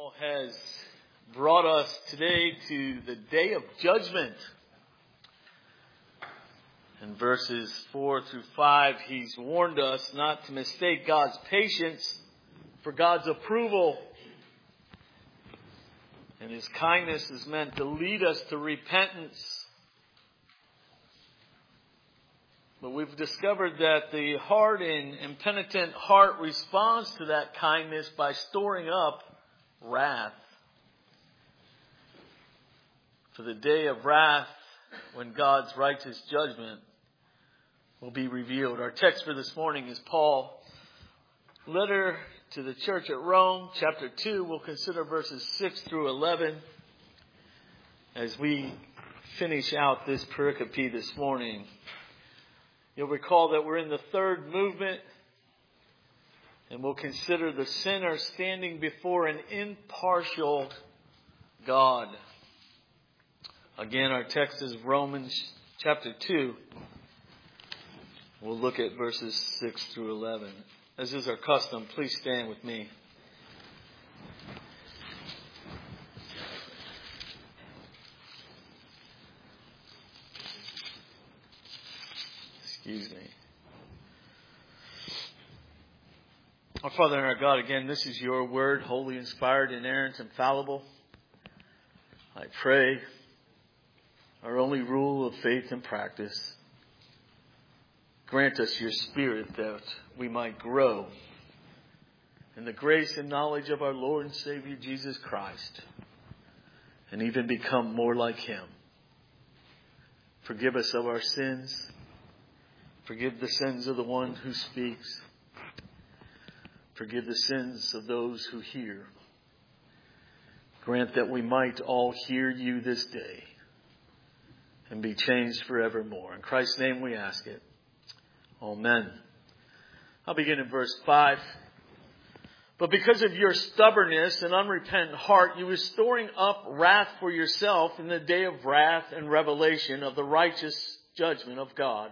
Paul has brought us today to the day of judgment. In verses 4 through 5, he's warned us not to mistake God's patience for God's approval. And his kindness is meant to lead us to repentance. But we've discovered that the hard and impenitent heart responds to that kindness by storing up wrath. For the day of wrath, when God's righteous judgment will be revealed. Our text for this morning is Paul's letter to the church at Rome, chapter 2. We'll consider verses 6 through 11 as we finish out this pericope this morning. You'll recall that we're in the third movement, and we'll consider the sinner standing before an impartial God. Again, our text is Romans chapter 2. We'll look at verses 6 through 11. As is our custom, please stand with me. Excuse me. Our Father and our God, again, this is your word, holy, inspired, inerrant, infallible. I pray our only rule of faith and practice. Grant us your Spirit that we might grow in the grace and knowledge of our Lord and Savior Jesus Christ and even become more like Him. Forgive us of our sins. Forgive the sins of the one who speaks. Forgive the sins of those who hear. Grant that we might all hear you this day and be changed forevermore. In Christ's name we ask it. Amen. I'll begin in verse 5. But because of your stubbornness and unrepentant heart, you were storing up wrath for yourself in the day of wrath and revelation of the righteous judgment of God,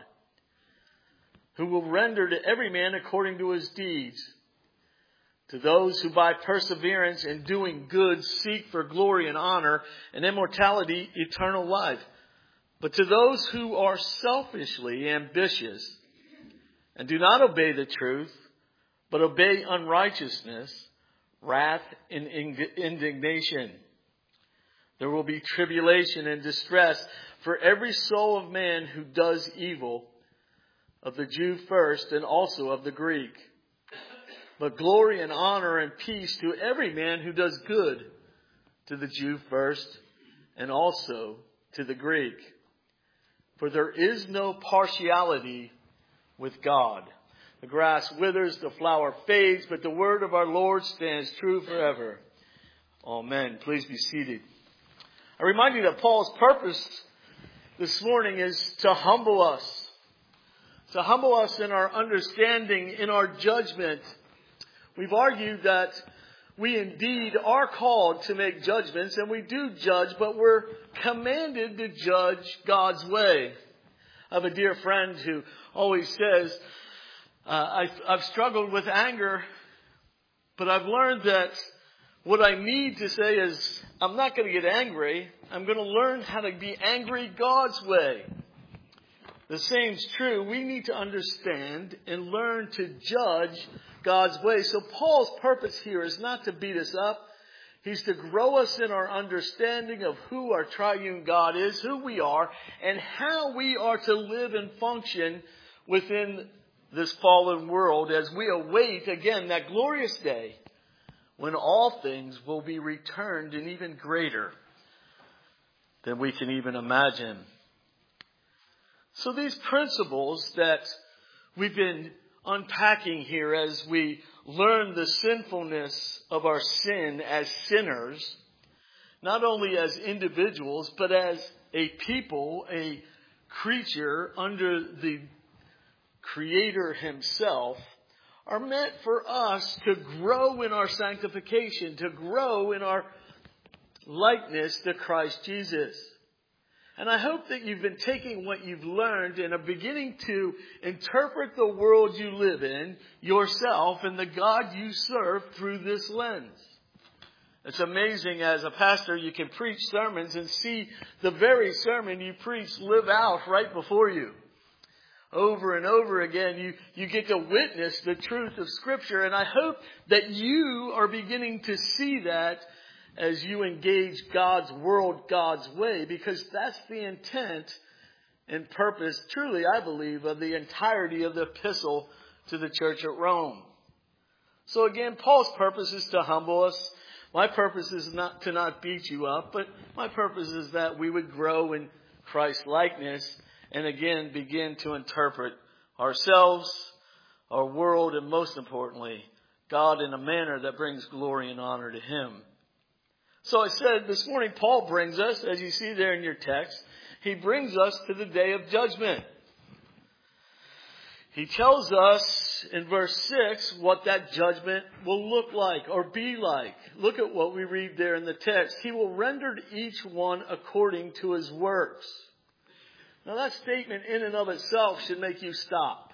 who will render to every man according to his deeds. To those who by perseverance in doing good seek for glory and honor and immortality, eternal life. But to those who are selfishly ambitious and do not obey the truth, but obey unrighteousness, wrath and indignation. There will be tribulation and distress for every soul of man who does evil, of the Jew first and also of the Greek. But glory and honor and peace to every man who does good, to the Jew first and also to the Greek. For there is no partiality with God. The grass withers, the flower fades, but the word of our Lord stands true forever. Amen. Please be seated. I remind you that Paul's purpose this morning is to humble us. To humble us in our understanding, in our judgment. We've argued that we indeed are called to make judgments, and we do judge, but we're commanded to judge God's way. I have a dear friend who always says, I've struggled with anger, but I've learned that what I need to say is, I'm not going to get angry. I'm going to learn how to be angry God's way. The same's true. We need to understand and learn to judge God's way. So Paul's purpose here is not to beat us up. He's to grow us in our understanding of who our triune God is, who we are, and how we are to live and function within this fallen world as we await, again, that glorious day when all things will be returned in even greater than we can even imagine. So these principles that we've been unpacking here as we learn the sinfulness of our sin as sinners, not only as individuals, but as a people, a creature under the Creator Himself, are meant for us to grow in our sanctification, to grow in our likeness to Christ Jesus. And I hope that you've been taking what you've learned and are beginning to interpret the world you live in, yourself, and the God you serve through this lens. It's amazing, as a pastor, you can preach sermons and see the very sermon you preach live out right before you. Over and over again, you get to witness the truth of Scripture. And I hope that you are beginning to see that as you engage God's world, God's way, because that's the intent and purpose, truly, I believe, of the entirety of the epistle to the church at Rome. So again, Paul's purpose is to humble us. My purpose is not to not beat you up, but my purpose is that we would grow in Christ's likeness and again begin to interpret ourselves, our world, and most importantly, God in a manner that brings glory and honor to Him. So I said this morning, Paul brings us, as you see there in your text, he brings us to the day of judgment. He tells us in verse 6 what that judgment will look like or be like. Look at what we read there in the text. He will render to each one according to his works. Now that statement in and of itself should make you stop.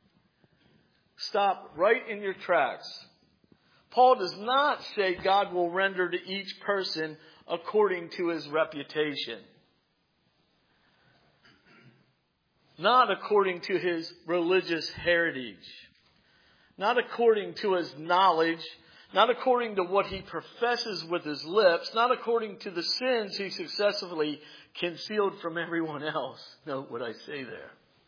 Stop right in your tracks. Paul does not say God will render to each person according to his reputation. Not according to his religious heritage. Not according to his knowledge. Not according to what he professes with his lips. Not according to the sins he successfully concealed from everyone else. Note what I say there.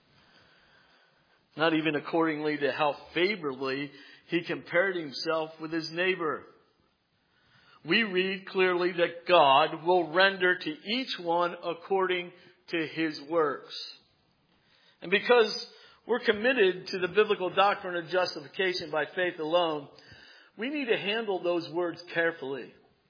Not even accordingly to how favorably he compared himself with his neighbor. We read clearly that God will render to each one according to his works. And because we're committed to the biblical doctrine of justification by faith alone, we need to handle those words carefully.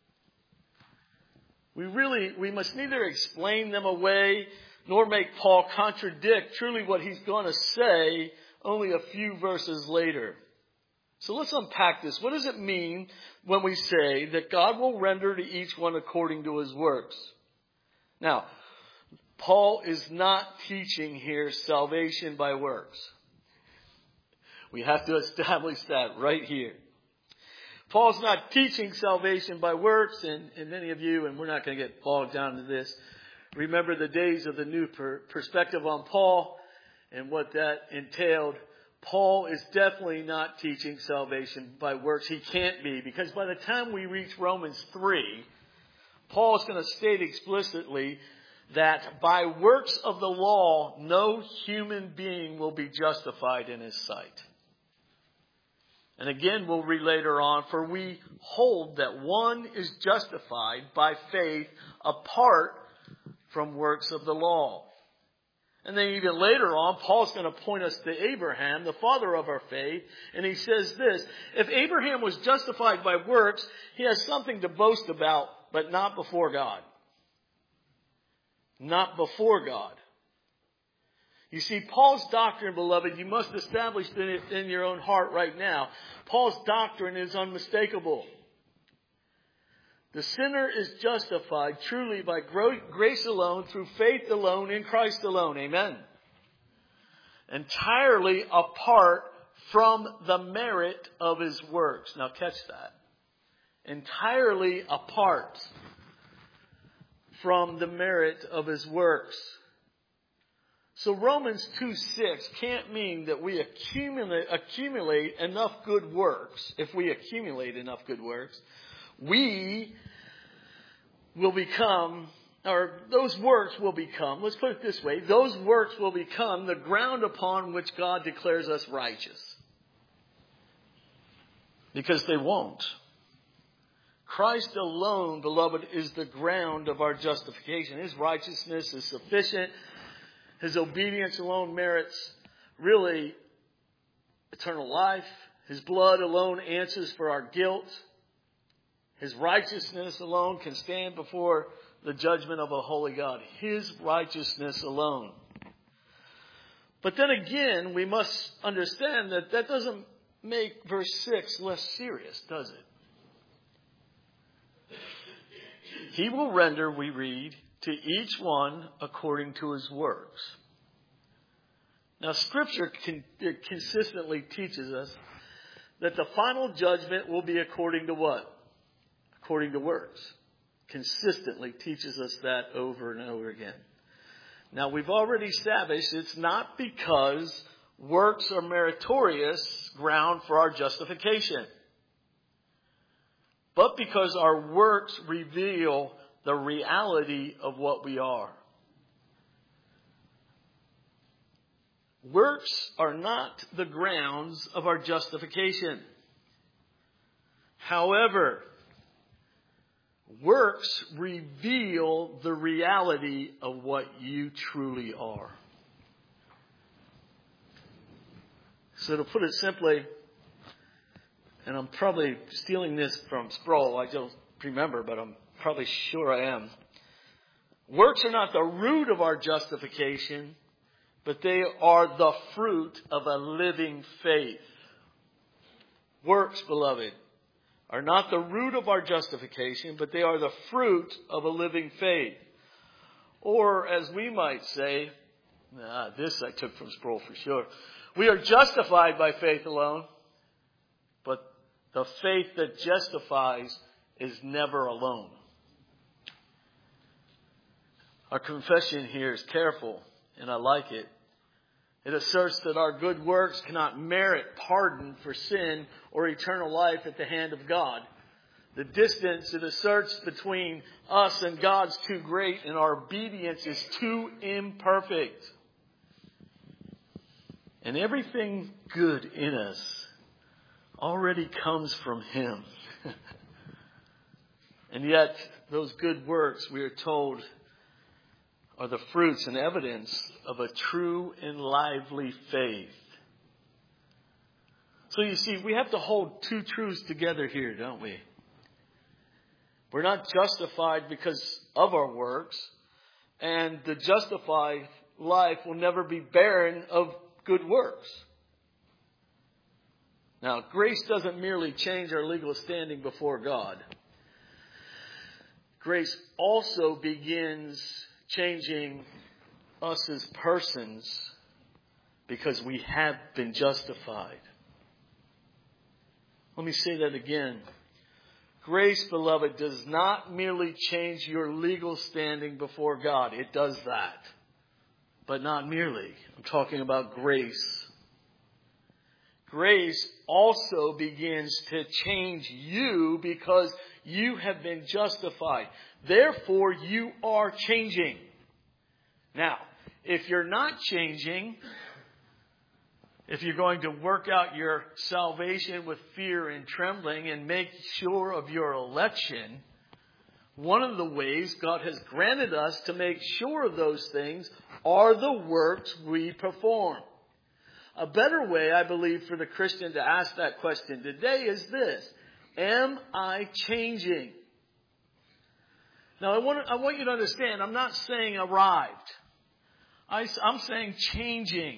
We must neither explain them away nor make Paul contradict truly what he's going to say only a few verses later. So let's unpack this. What does it mean when we say that God will render to each one according to his works? Now, Paul is not teaching here salvation by works. We have to establish that right here. Paul's not teaching salvation by works, and many of you, and we're not going to get bogged down into this, remember the days of the new perspective on Paul and what that entailed. Paul is definitely not teaching salvation by works. He can't be, because by the time we reach Romans 3, Paul is going to state explicitly that by works of the law, no human being will be justified in his sight. And again, we'll read later on, for we hold that one is justified by faith apart from works of the law. And then even later on, Paul's going to point us to Abraham, the father of our faith. And he says this, if Abraham was justified by works, he has something to boast about, but not before God. Not before God. You see, Paul's doctrine, beloved, you must establish it in your own heart right now. Paul's doctrine is unmistakable. The sinner is justified truly by grace alone, through faith alone, in Christ alone. Amen. Entirely apart from the merit of his works. Now catch that. Entirely apart from the merit of his works. So Romans 2:6 can't mean that we accumulate enough good works. If we accumulate enough good works, we will become, or those works will become, let's put it this way, those works will become the ground upon which God declares us righteous. Because they won't. Christ alone, beloved, is the ground of our justification. His righteousness is sufficient. His obedience alone merits really eternal life. His blood alone answers for our guilt. His righteousness alone can stand before the judgment of a holy God. His righteousness alone. But then again, we must understand that that doesn't make verse 6 less serious, does it? He will render, we read, to each one according to his works. Now, Scripture consistently teaches us that the final judgment will be according to what? according to works. Consistently teaches us that over and over again. Now, we've already established it's not because works are meritorious ground for our justification, but because our works reveal the reality of what we are. Works are not the grounds of our justification. However, works reveal the reality of what you truly are. So to put it simply, and I'm probably stealing this from Sproul, I don't remember, but I'm probably sure I am. Works are not the root of our justification, but they are the fruit of a living faith. Works, beloved, are not the root of our justification, but they are the fruit of a living faith. Or, as we might say, this I took from Sproul for sure. We are justified by faith alone, but the faith that justifies is never alone. Our confession here is careful, and I like it. It asserts that our good works cannot merit pardon for sin or eternal life at the hand of God. The distance it asserts between us and God's too great, and our obedience is too imperfect. And everything good in us already comes from Him. And yet, those good works, we are told, are the fruits and evidence of a true and lively faith. So you see, we have to hold two truths together here, don't we? We're not justified because of our works, and the justified life will never be barren of good works. Now, grace doesn't merely change our legal standing before God. Grace also begins changing us as persons because we have been justified. Let me say that again. Grace, beloved, does not merely change your legal standing before God. It does that. But not merely. I'm talking about grace. Grace also begins to change you because you have been justified. Therefore, you are changing. Now, if you're not changing, if you're going to work out your salvation with fear and trembling and make sure of your election, one of the ways God has granted us to make sure of those things are the works we perform. A better way, I believe, for the Christian to ask that question today is this: am I changing? Now, I want you to understand, I'm not saying arrived. I'm saying changing.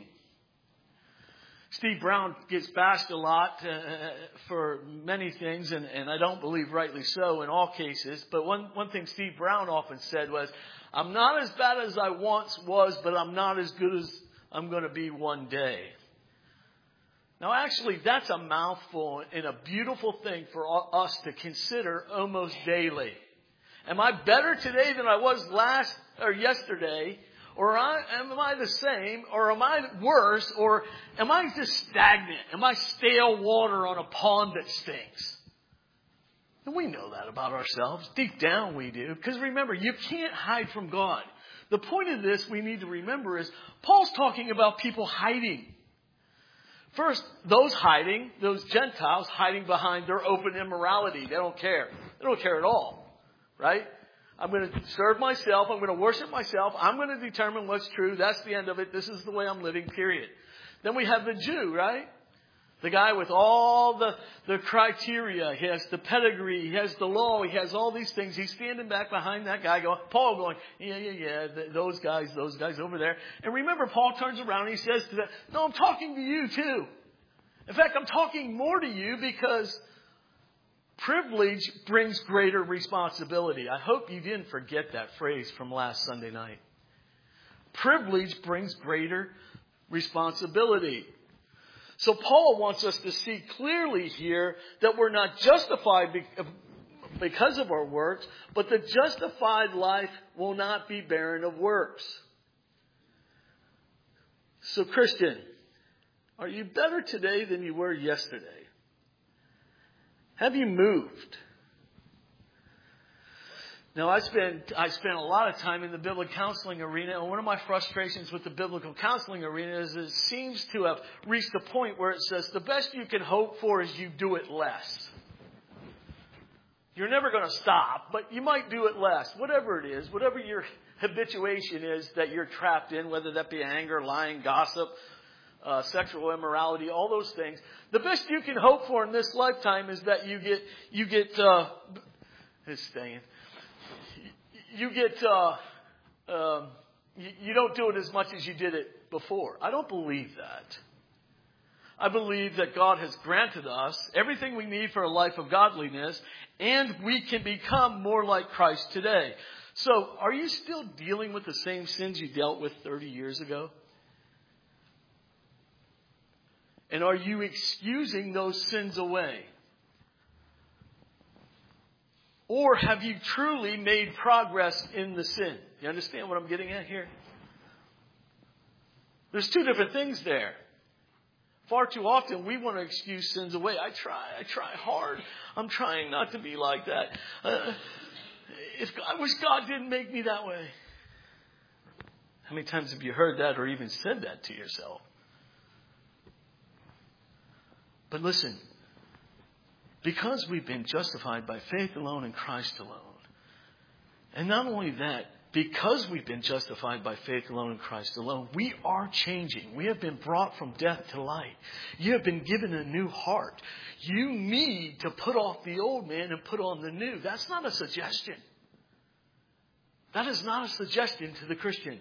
Steve Brown gets bashed a lot for many things, and I don't believe rightly so in all cases. But one thing Steve Brown often said was, I'm not as bad as I once was, but I'm not as good as I'm going to be one day. Now, actually, that's a mouthful and a beautiful thing for us to consider almost daily. Am I better today than I was yesterday? Or am I the same? Or am I worse? Or am I just stagnant? Am I stale water on a pond that stinks? And we know that about ourselves. Deep down we do. Because remember, you can't hide from God. The point of this we need to remember is Paul's talking about people hiding. First, those Gentiles hiding behind their open immorality. They don't care. They don't care at all. Right? I'm going to serve myself. I'm going to worship myself. I'm going to determine what's true. That's the end of it. This is the way I'm living, period. Then we have the Jew, right? The guy with all the criteria. He has the pedigree. He has the law. He has all these things. He's standing back behind that guy Paul going, yeah, those guys over there. And remember, Paul turns around and he says to them, no, I'm talking to you too. In fact, I'm talking more to you because privilege brings greater responsibility. I hope you didn't forget that phrase from last Sunday night. Privilege brings greater responsibility. So Paul wants us to see clearly here that we're not justified because of our works, but the justified life will not be barren of works. So Christian, are you better today than you were yesterday? Have you moved? Now, I spent a lot of time in the biblical counseling arena, and one of my frustrations with the biblical counseling arena is it seems to have reached a point where it says the best you can hope for is you do it less. You're never going to stop, but you might do it less. Whatever it is, whatever your habituation is that you're trapped in, whether that be anger, lying, gossip, sexual immorality, all those things. The best you can hope for in this lifetime is that you don't do it as much as you did it before. I don't believe that. I believe that God has granted us everything we need for a life of godliness, and we can become more like Christ today. So, are you still dealing with the same sins you dealt with 30 years ago? And are you excusing those sins away? Or have you truly made progress in the sin? You understand what I'm getting at here? There's two different things there. Far too often we want to excuse sins away. I try hard. I'm trying not to be like that. I wish God didn't make me that way. How many times have you heard that or even said that to yourself? But listen, because we've been justified by faith alone in Christ alone, and not only that, because we've been justified by faith alone in Christ alone, we are changing. We have been brought from death to life. You have been given a new heart. You need to put off the old man and put on the new. That's not a suggestion. That is not a suggestion to the Christian.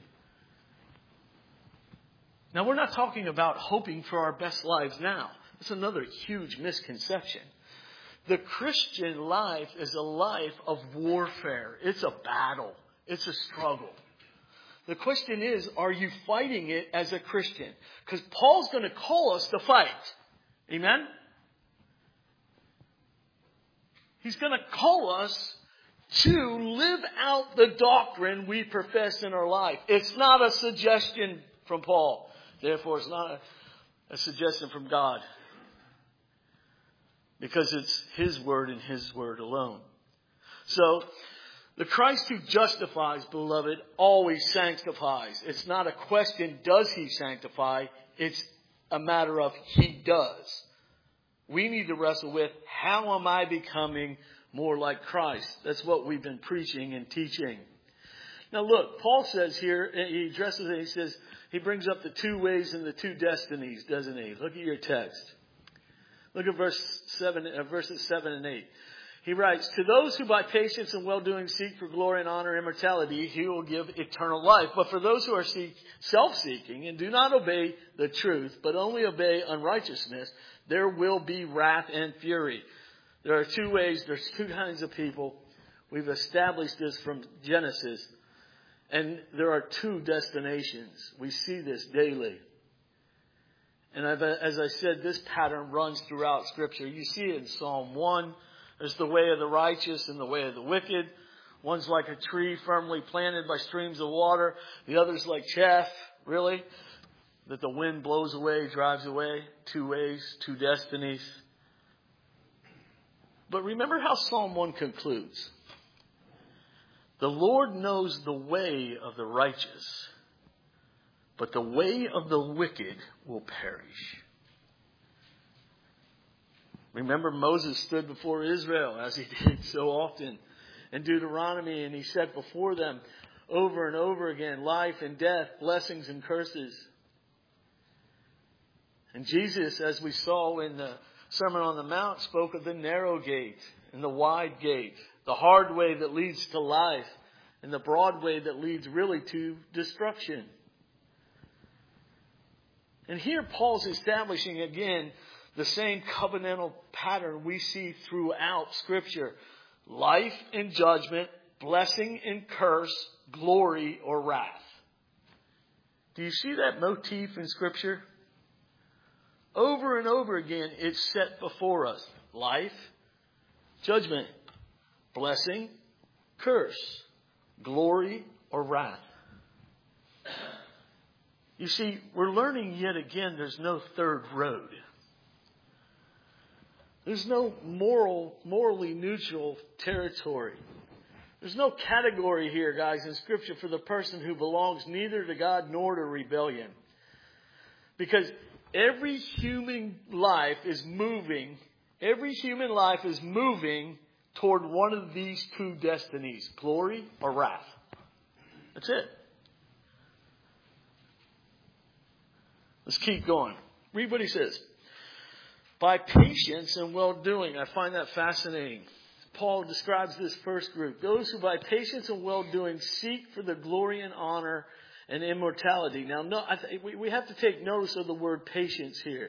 Now, we're not talking about hoping for our best lives now. That's another huge misconception. The Christian life is a life of warfare. It's a battle. It's a struggle. The question is, are you fighting it as a Christian? Because Paul's going to call us to fight. Amen? He's going to call us to live out the doctrine we profess in our life. It's not a suggestion from Paul. Therefore, it's not a suggestion from God. Because it's His word and His word alone. So, the Christ who justifies, beloved, always sanctifies. It's not a question, does He sanctify? It's a matter of He does. We need to wrestle with, how am I becoming more like Christ? That's what we've been preaching and teaching. Now look, Paul says here, he addresses it, he says, he brings up the two ways and the two destinies, doesn't he? Look at your text. Look at verses 7 and 8. He writes, to those who by patience and well-doing seek for glory and honor and immortality, He will give eternal life. But for those who are self-seeking and do not obey the truth, but only obey unrighteousness, there will be wrath and fury. There are two ways, there's two kinds of people. We've established this from Genesis. And there are two destinations. We see this daily. And as I said, this pattern runs throughout Scripture. You see it in Psalm 1. There's the way of the righteous and the way of the wicked. One's like a tree firmly planted by streams of water. The other's like chaff, really, that the wind blows away, drives away. Two ways, two destinies. But remember how Psalm 1 concludes. The Lord knows the way of the righteous, but the way of the wicked will perish. Remember, Moses stood before Israel, as he did so often in Deuteronomy, and he set before them over and over again life and death, blessings and curses. And Jesus, as we saw in the Sermon on the Mount, spoke of the narrow gate and the wide gate, the hard way that leads to life, and the broad way that leads really to destruction. And here Paul's establishing again the same covenantal pattern we see throughout Scripture. Life and judgment, blessing and curse, glory or wrath. Do you see that motif in Scripture? Over and over again, it's set before us. Life, judgment, blessing, curse, glory, or wrath. You see, we're learning yet again there's no third road. There's no morally neutral territory. There's no category here, guys, in Scripture for the person who belongs neither to God nor to rebellion. Because every human life is moving toward one of these two destinies, glory or wrath. That's it. Let's keep going. Read what he says. By patience and well-doing. I find that fascinating. Paul describes this first group. Those who by patience and well-doing seek for the glory and honor and immortality. Now, we have to take notice of the word patience here.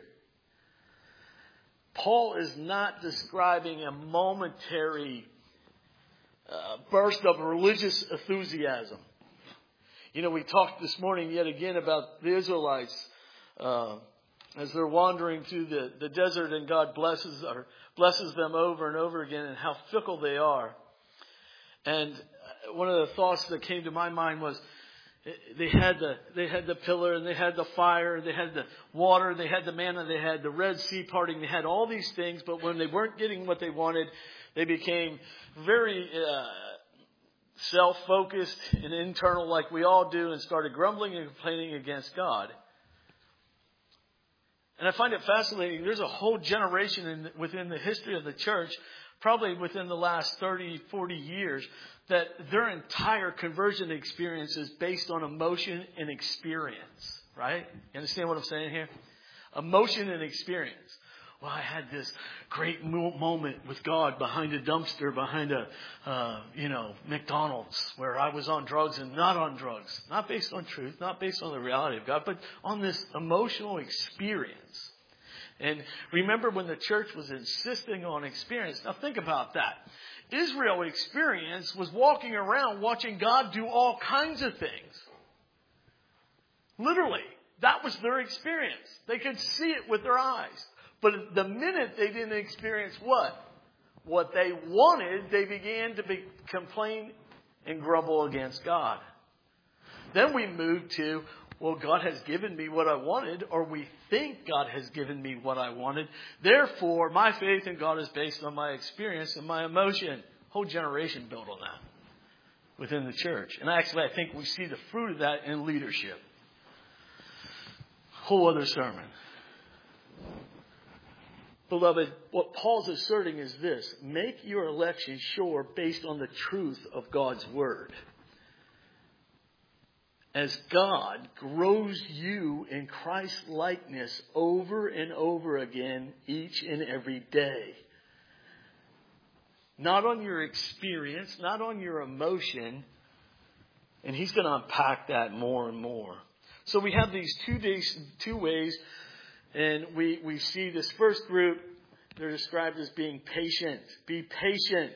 Paul is not describing a momentary burst of religious enthusiasm. You know, we talked this morning yet again about the Israelites as they're wandering through the desert, and God blesses them over and over again, and how fickle they are. And one of the thoughts that came to my mind was they had the pillar, and they had the fire, they had the water, they had the manna, they had the Red Sea parting, they had all these things, but when they weren't getting what they wanted, they became very self-focused and internal like we all do, and started grumbling and complaining against God. And I find it fascinating. There's a whole generation within the history of the church, probably within the last 30, 40 years, that their entire conversion experience is based on emotion and experience. Right? You understand what I'm saying here? Emotion and experience. Well, I had this great moment with God behind a dumpster, behind McDonald's, where I was on drugs and not on drugs. Not based on truth, not based on the reality of God, but on this emotional experience. And remember when the church was insisting on experience. Now think about that. Israel experience was walking around watching God do all kinds of things. Literally, that was their experience. They could see it with their eyes. But the minute they didn't experience what they wanted, they began to complain and grumble against God. Then we moved to, well, God has given me what I wanted, or we think God has given me what I wanted. Therefore, my faith in God is based on my experience and my emotion. Whole generation built on that within the church. And actually, I think we see the fruit of that in leadership. Whole other sermon. Beloved, what Paul's asserting is this. Make your election sure based on the truth of God's word. As God grows you in Christ's likeness over and over again each and every day. Not on your experience, not on your emotion. And he's going to unpack that more and more. So we have these two ways. And we see this first group, they're described as being patient. Be patient.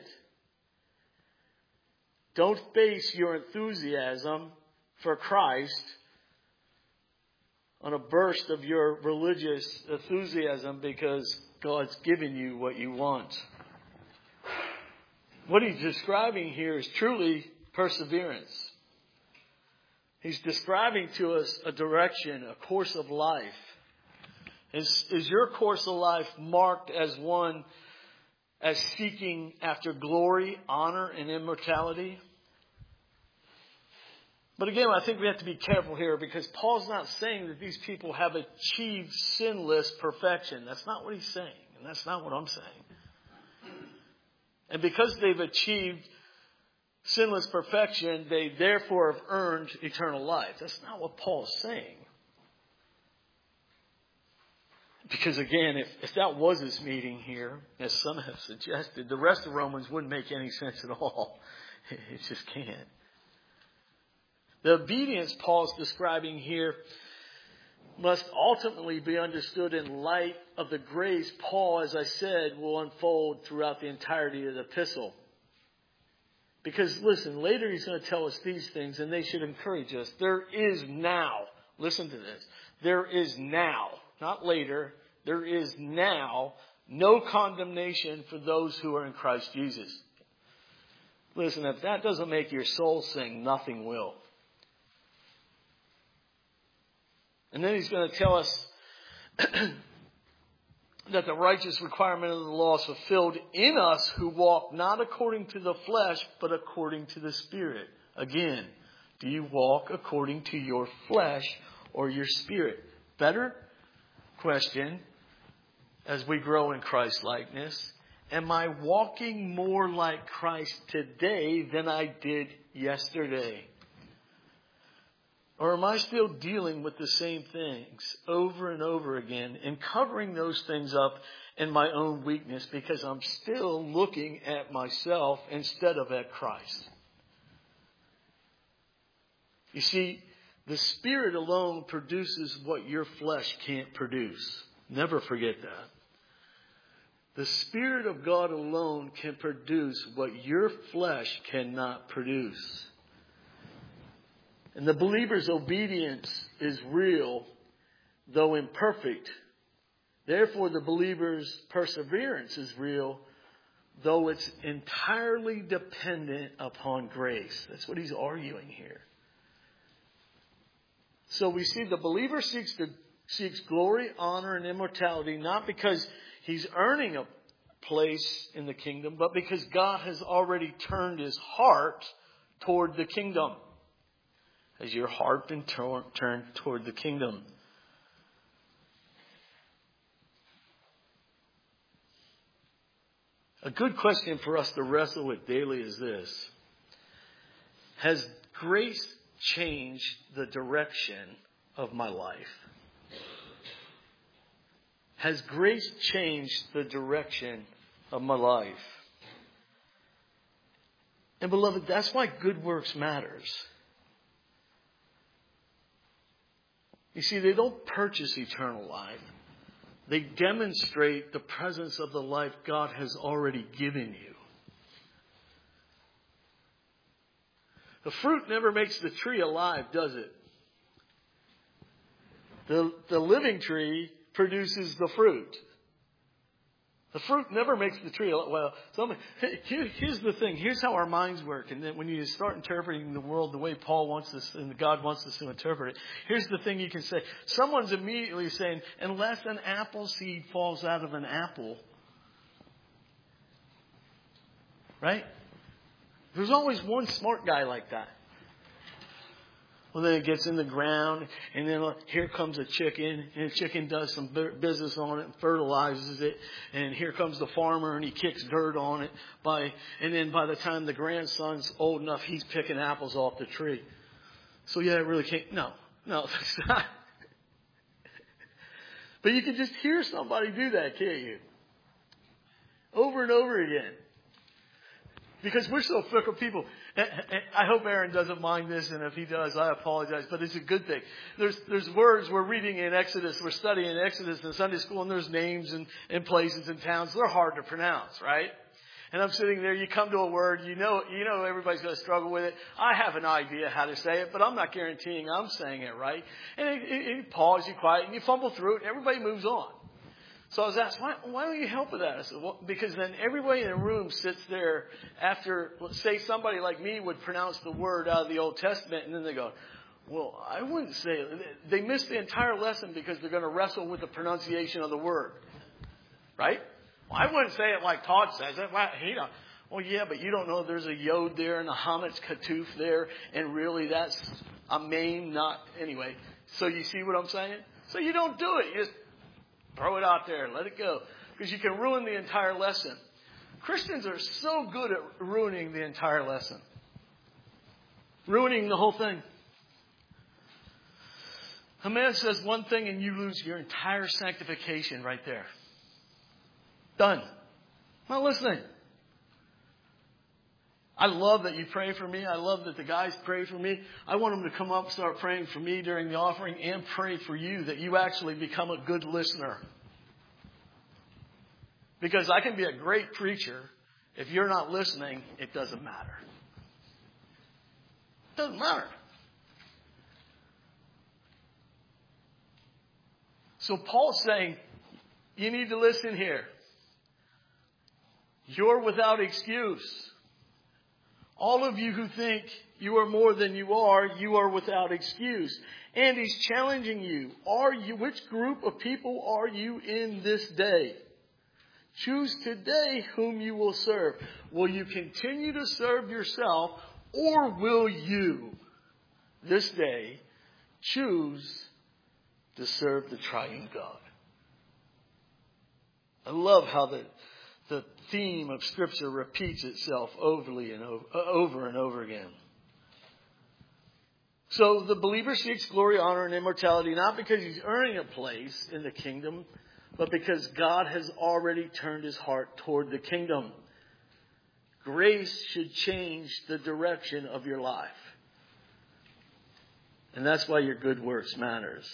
Don't base your enthusiasm for Christ on a burst of your religious enthusiasm because God's given you what you want. What he's describing here is truly perseverance. He's describing to us a direction, a course of life. Is your course of life marked as one as seeking after glory, honor, and immortality? But again, I think we have to be careful here because Paul's not saying that these people have achieved sinless perfection. That's not what he's saying. And that's not what I'm saying. And because they've achieved sinless perfection, they therefore have earned eternal life. That's not what Paul's saying. Because again, if that was his meeting here, as some have suggested, the rest of Romans wouldn't make any sense at all. It just can't. The obedience Paul's describing here must ultimately be understood in light of the grace Paul, as I said, will unfold throughout the entirety of the epistle. Because listen, later he's going to tell us these things and they should encourage us. There is now, listen to this, there is now, not later, there is now no condemnation for those who are in Christ Jesus. Listen, if that doesn't make your soul sing, nothing will. And then he's going to tell us that the righteous requirement of the law is fulfilled in us who walk not according to the flesh, but according to the Spirit. Again, do you walk according to your flesh or your spirit? Better question, as we grow in Christ likeness, am I walking more like Christ today than I did yesterday? Or am I still dealing with the same things over and over again and covering those things up in my own weakness because I'm still looking at myself instead of at Christ? You see, the Spirit alone produces what your flesh can't produce. Never forget that. The Spirit of God alone can produce what your flesh cannot produce. And the believer's obedience is real, though imperfect. Therefore, the believer's perseverance is real, though it's entirely dependent upon grace. That's what he's arguing here. So we see the believer seeks glory, honor, and immortality, not because he's earning a place in the kingdom, but because God has already turned his heart toward the kingdom. Has your heart been turned toward the kingdom? A good question for us to wrestle with daily is this. Has grace changed the direction of my life? Has grace changed the direction of my life? And beloved, that's why good works matters. You see, they don't purchase eternal life. They demonstrate the presence of the life God has already given you. The fruit never makes the tree alive, does it? The living tree produces the fruit. The fruit never makes the tree alive. Well, here's the thing. Here's how our minds work. And then when you start interpreting the world the way Paul wants us and God wants us to interpret it, here's the thing you can say. Someone's immediately saying, unless an apple seed falls out of an apple, right? There's always one smart guy like that. Well, then it gets in the ground, and then here comes a chicken, and the chicken does some business on it and fertilizes it, and here comes the farmer, and he kicks dirt on it. And then by the time the grandson's old enough, he's picking apples off the tree. So yeah, it really can't. No, that's not. But you can just hear somebody do that, can't you? Over and over again. Because we're so fickle people. I hope Aaron doesn't mind this, and if he does, I apologize. But it's a good thing. There's words we're reading in Exodus. We're studying Exodus in Sunday school, and there's names and places and towns. They're hard to pronounce, right? And I'm sitting there. You come to a word. You know everybody's going to struggle with it. I have an idea how to say it, but I'm not guaranteeing I'm saying it right. And you pause, you quiet, and you fumble through it, and everybody moves on. So I was asked, why don't you help with that? I said, well, because then everybody in the room sits there after, let's say somebody like me would pronounce the word out of the Old Testament, and then they go, well, I wouldn't say it. They miss the entire lesson because they're going to wrestle with the pronunciation of the word. Right? Well, I wouldn't say it like Todd says it. Well, yeah, but you don't know there's a yod there and a hametz ketuf there, and really that's a maim, not, anyway. So you see what I'm saying? So you don't do it. You just throw it out there. Let it go. Because you can ruin the entire lesson. Christians are so good at ruining the entire lesson. Ruining the whole thing. A man says one thing and you lose your entire sanctification right there. Done. Not listening. I love that you pray for me. I love that the guys pray for me. I want them to come up and start praying for me during the offering and pray for you that you actually become a good listener. Because I can be a great preacher. If you're not listening, it doesn't matter. It doesn't matter. So Paul's saying, you need to listen here. You're without excuse. All of you who think you are more than you are without excuse. And he's challenging you. Which group of people are you in this day? Choose today whom you will serve. Will you continue to serve yourself, or will you this day choose to serve the triune God? I love how the theme of Scripture repeats itself over and over again. So the believer seeks glory, honor, and immortality not because he's earning a place in the kingdom, but because God has already turned his heart toward the kingdom. Grace should change the direction of your life. And that's why your good works matters.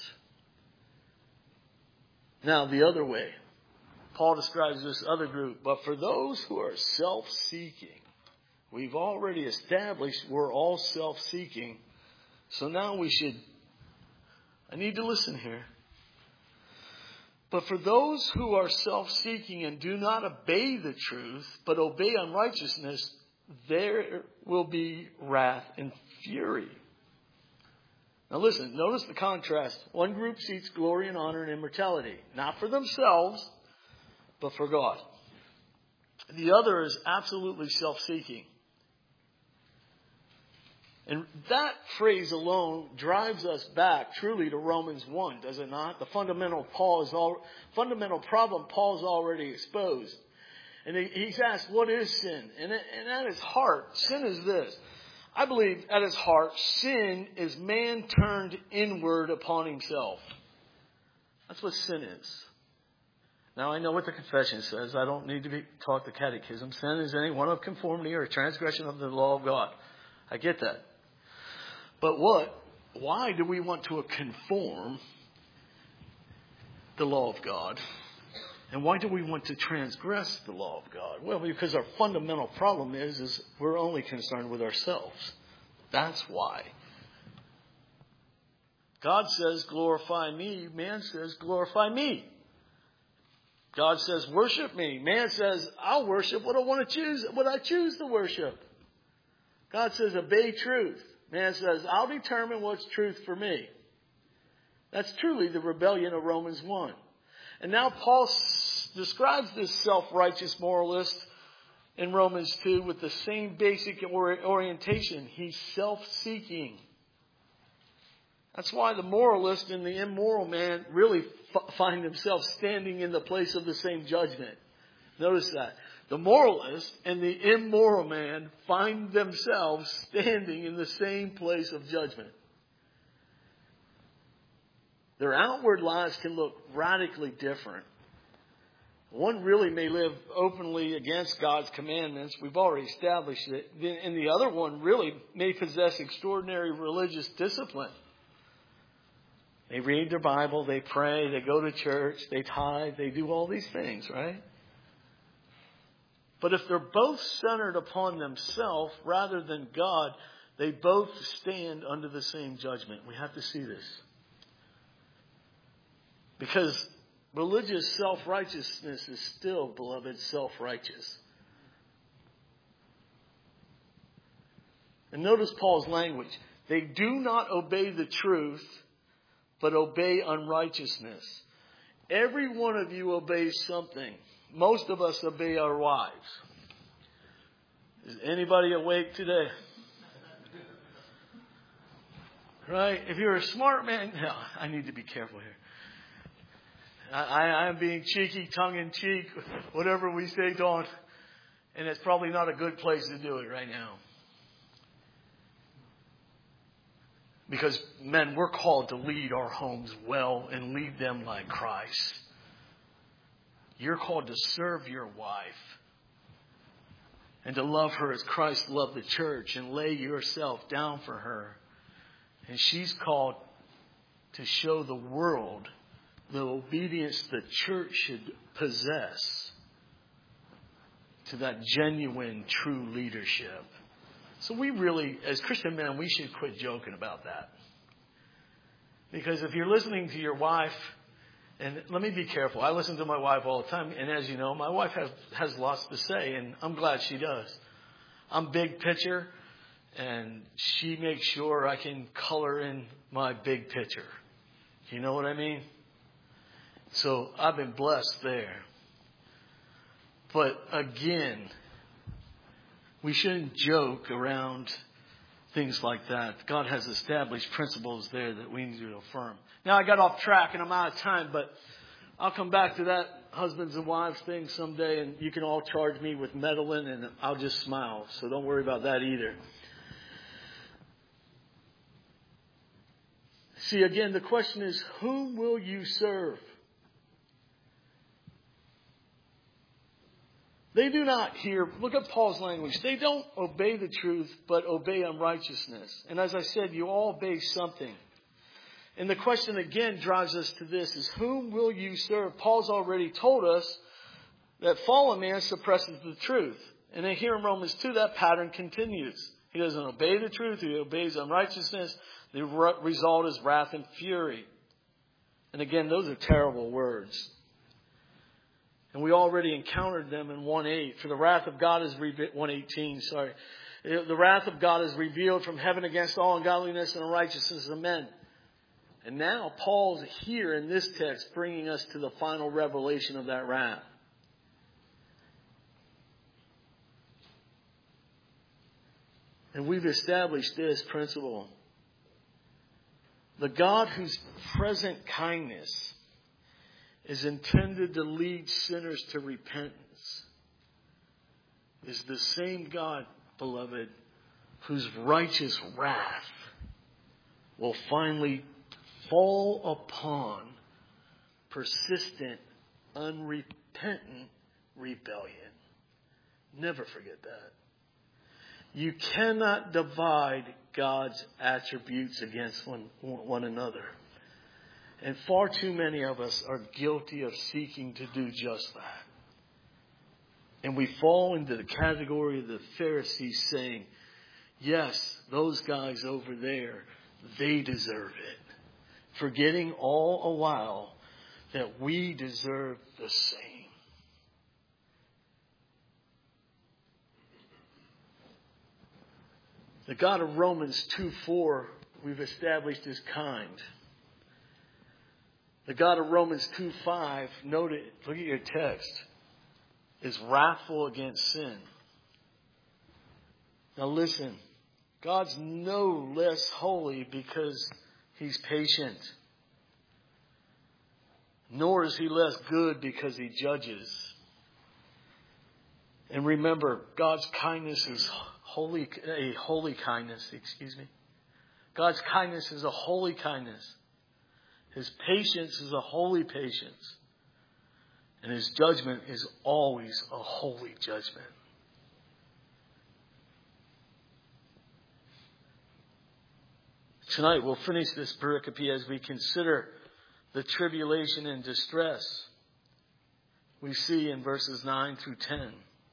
Now, the other way. Paul describes this other group. But for those who are self-seeking, we've already established we're all self-seeking. So now I need to listen here. But for those who are self-seeking and do not obey the truth, but obey unrighteousness, there will be wrath and fury. Now listen, notice the contrast. One group seeks glory and honor and immortality, not for themselves, but for God. The other is absolutely self-seeking. And that phrase alone drives us back truly to Romans 1, does it not? The fundamental problem Paul's already exposed. And he's asked, what is sin? And at its heart, sin is this. I believe at its heart, sin is man turned inward upon himself. That's what sin is. Now, I know what the confession says. I don't need to be taught the catechism. Sin is any one of conformity or a transgression of the law of God. I get that. But why do we want to conform the law of God? And why do we want to transgress the law of God? Well, because our fundamental problem is we're only concerned with ourselves. That's why. God says, glorify me. Man says, glorify me. God says, worship me. Man says, I'll worship what I choose to worship. God says, obey truth. Man says, I'll determine what's truth for me. That's truly the rebellion of Romans 1. And now Paul describes this self-righteous moralist in Romans 2 with the same basic orientation. He's self-seeking. That's why the moralist and the immoral man really find themselves standing in the place of the same judgment. Notice that. The moralist and the immoral man find themselves standing in the same place of judgment. Their outward lives can look radically different. One really may live openly against God's commandments. We've already established it. And the other one really may possess extraordinary religious discipline. They read their Bible, they pray, they go to church, they tithe, they do all these things, right? But if they're both centered upon themselves rather than God, they both stand under the same judgment. We have to see this. Because religious self-righteousness is still, beloved, self-righteous. And notice Paul's language. They do not obey the truth, but obey unrighteousness. Every one of you obeys something. Most of us obey our wives. Is anybody awake today? Right? If you're a smart man, no, I need to be careful here. I'm being cheeky, tongue-in-cheek, whatever we say, Dawn. And it's probably not a good place to do it right now. Because, men, we're called to lead our homes well and lead them like Christ. You're called to serve your wife and to love her as Christ loved the church and lay yourself down for her. And she's called to show the world the obedience the church should possess to that genuine, true leadership. So we really, as Christian men, we should quit joking about that. Because if you're listening to your wife, and let me be careful, I listen to my wife all the time, and as you know, my wife has lots to say, and I'm glad she does. I'm big picture. And she makes sure I can color in my big picture. You know what I mean? So I've been blessed there. But again, we shouldn't joke around things like that. God has established principles there that we need to affirm. Now I got off track and I'm out of time, but I'll come back to that husbands and wives thing someday, and you can all charge me with meddling and I'll just smile. So don't worry about that either. See, again, the question is, whom will you serve? They do not hear, look at Paul's language. They don't obey the truth, but obey unrighteousness. And as I said, you all obey something. And the question again drives us to this, is whom will you serve? Paul's already told us that fallen man suppresses the truth. And then here in Romans 2, that pattern continues. He doesn't obey the truth, he obeys unrighteousness. The result is wrath and fury. And again, those are terrible words. And we already encountered them in 1:8. For the wrath of God is 1:18. Sorry, the wrath of God is revealed from heaven against all ungodliness and unrighteousness of men. And now Paul's here in this text bringing us to the final revelation of that wrath. And we've established this principle. The God whose present kindness is intended to lead sinners to repentance is the same God, beloved, whose righteous wrath will finally fall upon persistent, unrepentant rebellion. Never forget that. You cannot divide God's attributes against one another. And far too many of us are guilty of seeking to do just that. And we fall into the category of the Pharisees saying, yes, those guys over there, they deserve it. Forgetting all a while that we deserve the same. The God of Romans 2:4 we've established is kind. The God of Romans 2:5, note it, look at your text, is wrathful against sin. Now listen, God's no less holy because He's patient. Nor is He less good because He judges. And remember, God's kindness is a holy kindness, God's kindness is a holy kindness. His patience is a holy patience. And His judgment is always a holy judgment. Tonight we'll finish this pericope as we consider the tribulation and distress we see in verses 9 through 10.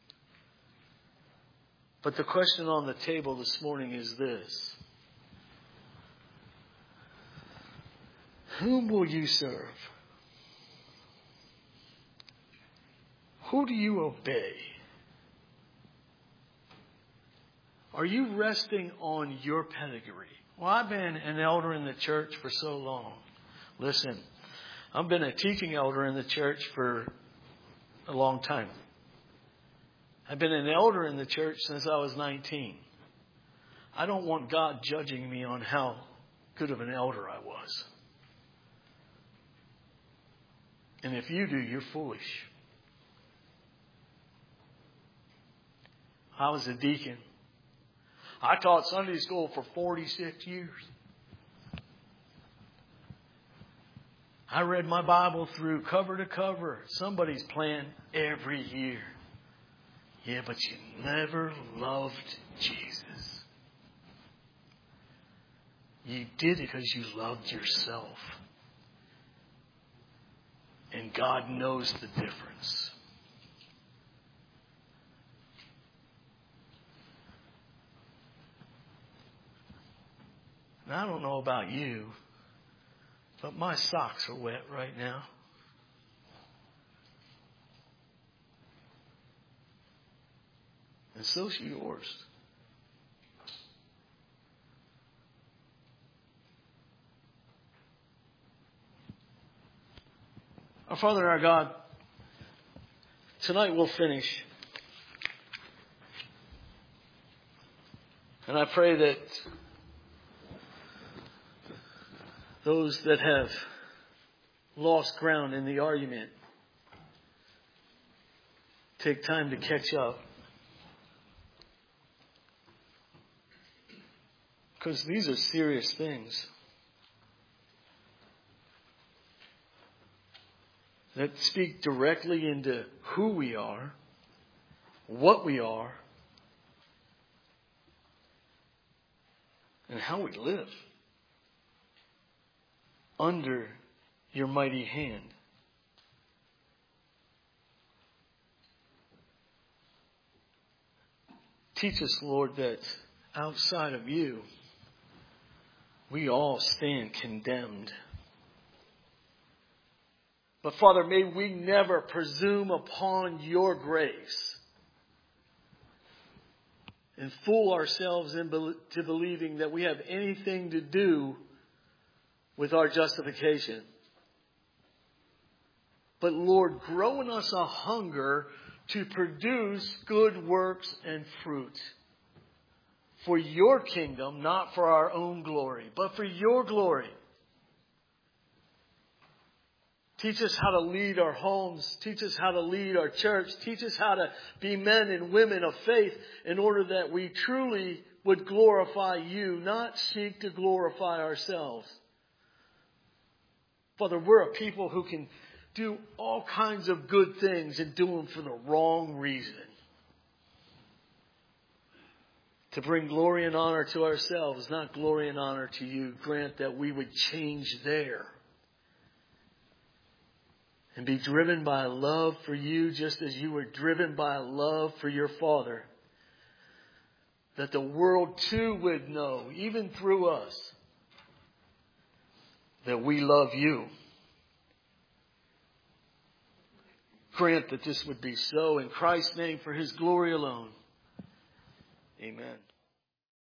But the question on the table this morning is this. Whom will you serve? Who do you obey? Are you resting on your pedigree? Well, I've been an elder in the church for so long. Listen, I've been a teaching elder in the church for a long time. I've been an elder in the church since I was 19. I don't want God judging me on how good of an elder I was. And if you do, you're foolish. I was a deacon. I taught Sunday school for 46 years. I read my Bible through cover to cover. Somebody's plan every year. Yeah, but you never loved Jesus. You did it because you loved yourself. And God knows the difference. Now, I don't know about you, but my socks are wet right now. And so's yours. Our Father and our God, tonight we'll finish. And I pray that those that have lost ground in the argument take time to catch up. Because these are serious things that speak directly into who we are, what we are, and how we live under your mighty hand. Teach us, Lord, that outside of you, we all stand condemned. But Father, may we never presume upon your grace and fool ourselves into believing that we have anything to do with our justification. But Lord, grow in us a hunger to produce good works and fruit for your kingdom, not for our own glory, but for your glory. Teach us how to lead our homes. Teach us how to lead our church. Teach us how to be men and women of faith in order that we truly would glorify you, not seek to glorify ourselves. Father, we're a people who can do all kinds of good things and do them for the wrong reason. To bring glory and honor to ourselves, not glory and honor to you. Grant that we would change there and be driven by a love for you just as you were driven by a love for your Father. That the world too would know, even through us, that we love you. Grant that this would be so in Christ's name for his glory alone. Amen.